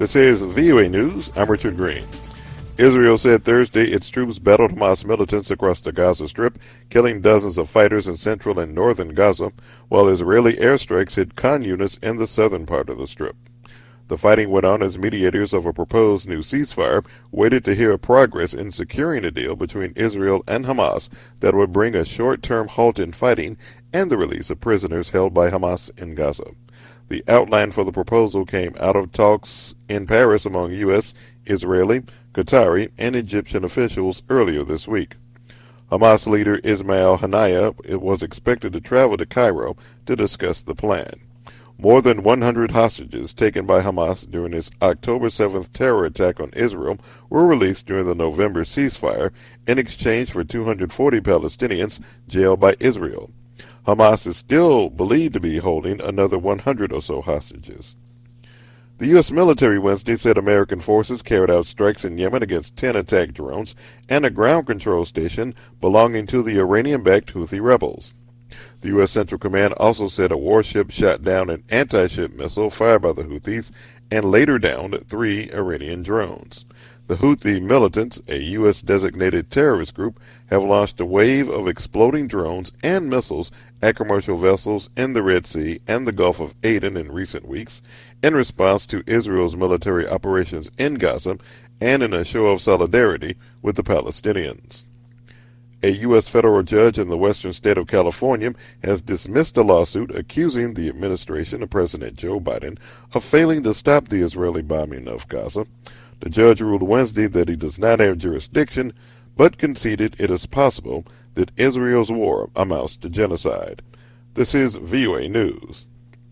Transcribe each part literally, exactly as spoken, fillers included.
This is V O A News. I'm Richard Green. Israel said Thursday its troops battled Hamas militants across the Gaza Strip, killing dozens of fighters in central and northern Gaza, while Israeli airstrikes hit Khan units in the southern part of the Strip. The fighting went on as mediators of a proposed new ceasefire waited to hear progress in securing a deal between Israel and Hamas that would bring a short-term halt in fighting and the release of prisoners held by Hamas in Gaza. The outline for the proposal came out of talks in Paris among U S, Israeli, Qatari, and Egyptian officials earlier this week. Hamas leader Ismail Haniyeh was expected to travel to Cairo to discuss the plan. More than one hundred hostages taken by Hamas during its October seventh terror attack on Israel were released during the November ceasefire in exchange for two hundred forty Palestinians jailed by Israel. Hamas is still believed to be holding another one hundred or so hostages. The U S military Wednesday said American forces carried out strikes in Yemen against ten attack drones and a ground control station belonging to the Iranian-backed Houthi rebels. The U S Central Command also said a warship shot down an anti-ship missile fired by the Houthis and later downed three Iranian drones. The Houthi militants, a U S-designated terrorist group, have launched a wave of exploding drones and missiles at commercial vessels in the Red Sea and the Gulf of Aden in recent weeks in response to Israel's military operations in Gaza and in a show of solidarity with the Palestinians. A U S federal judge in the western state of California has dismissed a lawsuit accusing the administration of President Joe Biden of failing to stop the Israeli bombing of Gaza. The judge ruled Wednesday that he does not have jurisdiction, but conceded it is possible that Israel's war amounts to genocide. This is V O A News.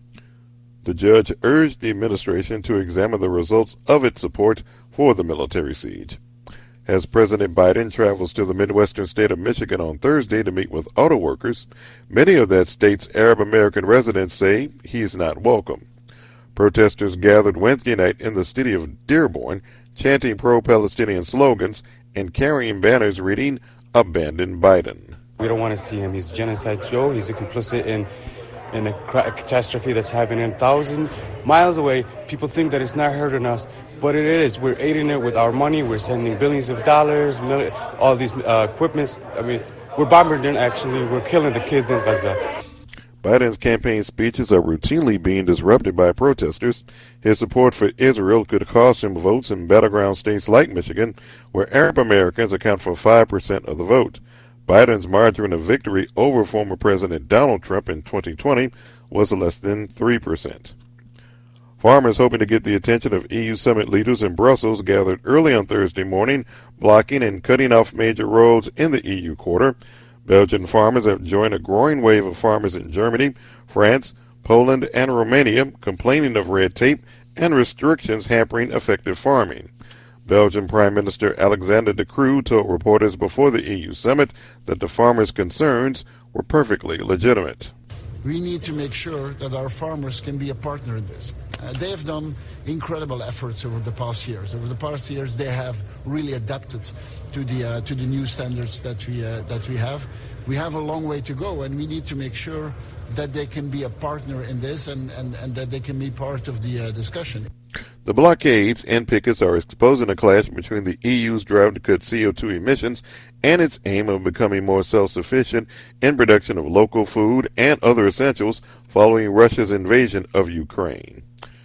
The judge urged the administration to examine the results of its support for the military siege. As President Biden travels to the Midwestern state of Michigan on Thursday to meet with auto workers, many of that state's Arab-American residents say he's not welcome. Protesters gathered Wednesday night in the city of Dearborn, chanting pro-Palestinian slogans and carrying banners reading, "Abandon Biden." We don't want to see him. He's genocide Joe. He's a complicit in in a catastrophe that's happening thousands miles away. People think that it's not hurting us, but it is. We're aiding it with our money. We're sending billions of dollars, million, all these uh, equipments. I mean, we're bombarding, actually. We're killing the kids in Gaza. Biden's campaign speeches are routinely being disrupted by protesters. His support for Israel could cost him votes in battleground states like Michigan, where Arab Americans account for five percent of the vote. Biden's margin of victory over former President Donald Trump in twenty twenty was less than three percent. Farmers hoping to get the attention of E U summit leaders in Brussels gathered early on Thursday morning, blocking and cutting off major roads in the E U quarter. Belgian farmers have joined a growing wave of farmers in Germany, France, Poland, and Romania complaining of red tape and restrictions hampering effective farming. Belgian Prime Minister Alexander De Croo told reporters before the E U summit that the farmers' concerns were perfectly legitimate. We need to make sure that our farmers can be a partner in this. Uh, they have done incredible efforts over the past years. Over the past years, they have really adapted to the uh, to the new standards that we uh, that we have. We have a long way to go, and we need to make sure that they can be a partner in this and, and, and that they can be part of the uh, discussion. The blockades and pickets are exposing a clash between the E U's drive to cut C O two emissions and its aim of becoming more self-sufficient in production of local food and other essentials following Russia's invasion of Ukraine.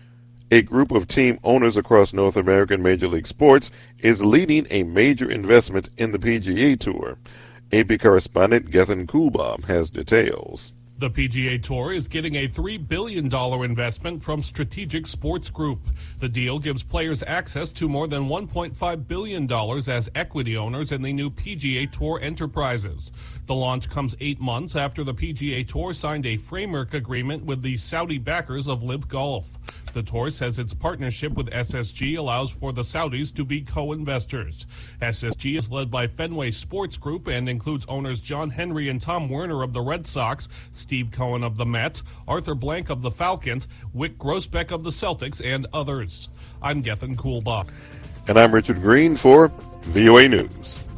A group of team owners across North American Major League Sports is leading a major investment in the P G A Tour. A P correspondent Gethin Coolbaum has details. The P G A Tour is getting a three billion dollars investment from Strategic Sports Group. The deal gives players access to more than one point five billion dollars as equity owners in the new P G A Tour enterprises. The launch comes eight months after the P G A Tour signed a framework agreement with the Saudi backers of Live Golf. The tour says its partnership with S S G allows for the Saudis to be co-investors. S S G is led by Fenway Sports Group and includes owners John Henry and Tom Werner of the Red Sox, Steve Cohen of the Mets, Arthur Blank of the Falcons, Wick Grossbeck of the Celtics, and others. I'm Gethin Coolbaum. And I'm Richard Green for V O A News.